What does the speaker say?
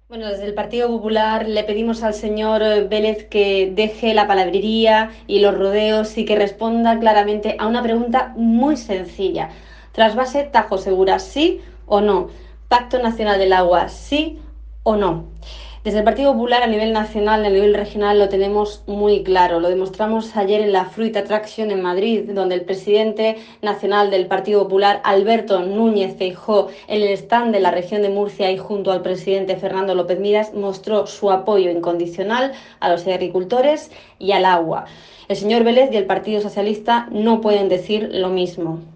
Bueno, desde el Partido Popular le pedimos al señor Vélez que deje la palabrería y los rodeos y que responda claramente a una pregunta muy sencilla. Trasvase Tajo Segura, ¿sí o no? Pacto Nacional del Agua, ¿sí o no? Desde el Partido Popular a nivel nacional y a nivel regional lo tenemos muy claro. Lo demostramos ayer en la Fruit Attraction en Madrid, donde el presidente nacional del Partido Popular, Alberto Núñez Feijóo, en el stand de la región de Murcia y junto al presidente Fernando López Miras, mostró su apoyo incondicional a los agricultores y al agua. El señor Vélez y el Partido Socialista no pueden decir lo mismo.